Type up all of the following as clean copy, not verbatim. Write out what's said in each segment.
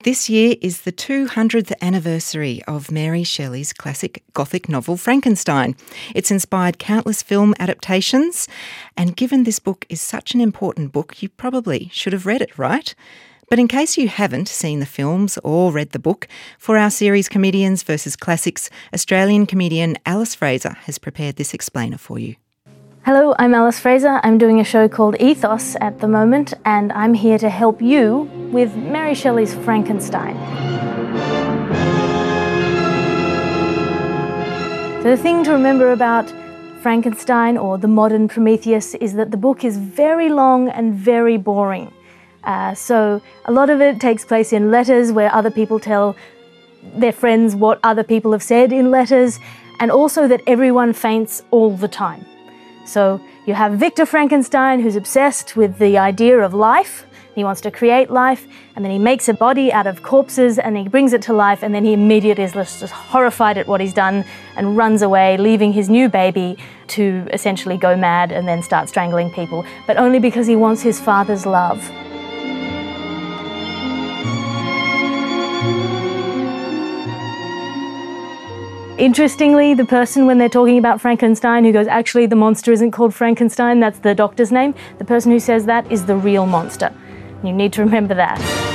This year is the 200th anniversary of Mary Shelley's classic Gothic novel Frankenstein. It's inspired countless film adaptations, and given this book is such an important book, you probably should have read it, right? But in case you haven't seen the films or read the book, for our series Comedians versus Classics, Australian comedian Alice Fraser has prepared this explainer for you. Hello, I'm Alice Fraser. I'm doing a show called Ethos at the moment, and I'm here to help you with Mary Shelley's Frankenstein. So the thing to remember about Frankenstein, or the modern Prometheus, is that the book is very long and very boring. So a lot of it takes place in letters where other people tell their friends what other people have said in letters, and also that everyone faints all the time. So you have Victor Frankenstein, who's obsessed with the idea of life. He wants to create life, and then he makes a body out of corpses and he brings it to life, and then he immediately is just horrified at what he's done and runs away, leaving his new baby to essentially go mad and then start strangling people, but only because he wants his father's love. Interestingly, the person, when they're talking about Frankenstein, who goes, actually the monster isn't called Frankenstein, that's the doctor's name, the person who says that is the real monster. You need to remember that.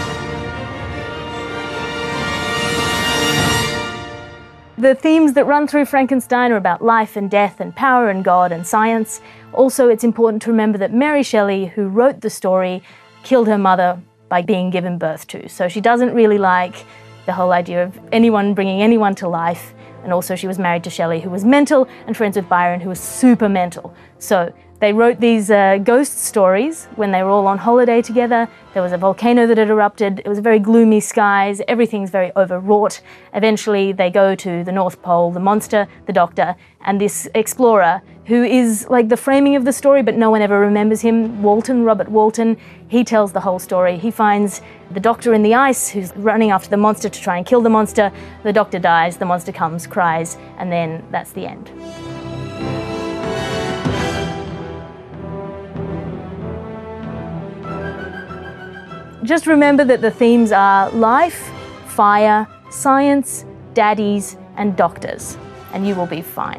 The themes that run through Frankenstein are about life and death and power and God and science. Also, it's important to remember that Mary Shelley, who wrote the story, killed her mother by being given birth to. So she doesn't really like the whole idea of anyone bringing anyone to life. And also she was married to Shelley, who was mental, and friends with Byron, who was super mental. So they wrote these ghost stories when they were all on holiday together. There was a volcano that had erupted. It was very gloomy skies. Everything's very overwrought. Eventually they go to the North Pole, the monster, the doctor, and this explorer, who is like the framing of the story, but no one ever remembers him, Walton, Robert Walton. He tells the whole story. He finds the doctor in the ice who's running after the monster to try and kill the monster. The doctor dies, the monster comes, cries, and then that's the end. Just remember that the themes are life, fire, science, daddies, and doctors, and you will be fine.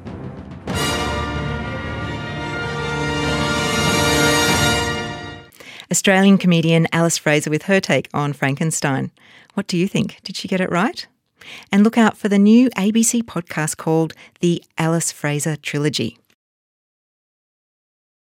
Australian comedian Alice Fraser with her take on Frankenstein. What do you think? Did she get it right? And look out for the new ABC podcast called The Alice Fraser Trilogy.